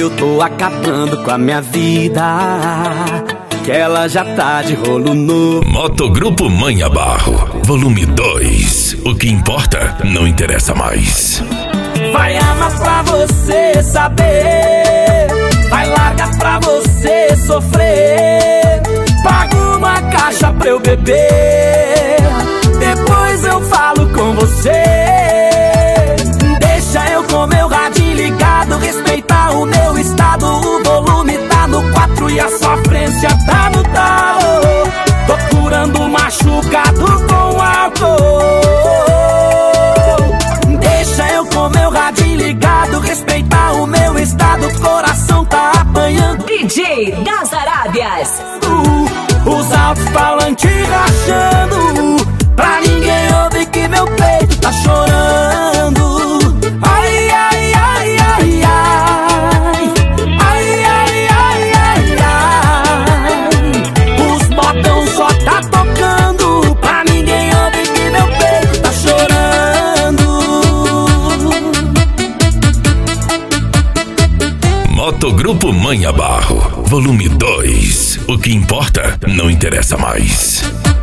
eu tô acabando com a minha vida, que ela já tá de rolo novo. Motogrupo Manha Barro, volume 2. O que importa não interessa mais. Vai amar pra você saber, vai largar pra você sofrer. Pago uma caixa pra eu beber, depois eu falo com você. Deixa eu com meu radinho ligado, respeitar o meu estado. O volume tá no 4 e a sofrência tá no tal. Tô curando machucado com álcool. Deixa eu com meu radinho ligado, respeitar o meu estado. Coração tá apanhando. DJ das Arábias. Os alto-falantes rachando, pra ninguém ouvir que meu peito tá chorando. Ai, ai, ai, ai, ai. Ai, ai, ai, ai, ai. Os botão só tá tocando, pra ninguém ouvir que meu peito tá chorando. Motogrupo Manha Barro, volume 2. O que importa não interessa mais.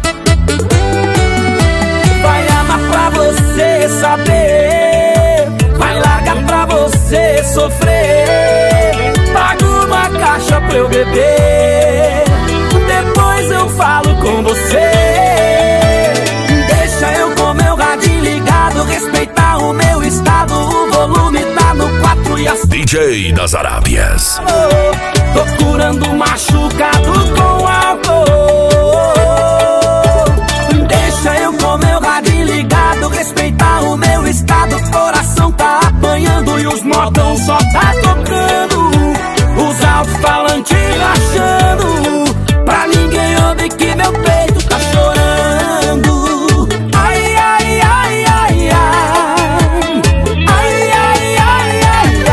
Vai amar pra você saber, vai largar pra você sofrer. Pago uma caixa pra eu beber, depois eu falo com você. Deixa eu com meu radinho ligado, respeitar o meu estado. O volume tá no 4 e as DJ das Arábias. tô curando machucado com álcool. Deixa eu com meu radinho ligado, respeitar o meu estado. Coração tá apanhando e os modão só tá tocando. Os alto-falantes rachando, pra ninguém ouvir que meu peito tá chorando. Ai, ai, ai, ai, ai. Ai, ai, ai, ai,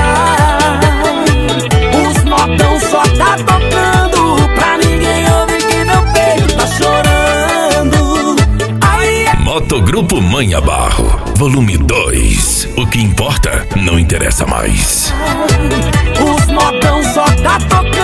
ai. Os modão só tá tocando, pra ninguém ouvir que meu peito tá chorando. Ai, ai. Motogrupo Manha Barro, volume 2. O que importa não interessa mais. Os modão só tá tocando.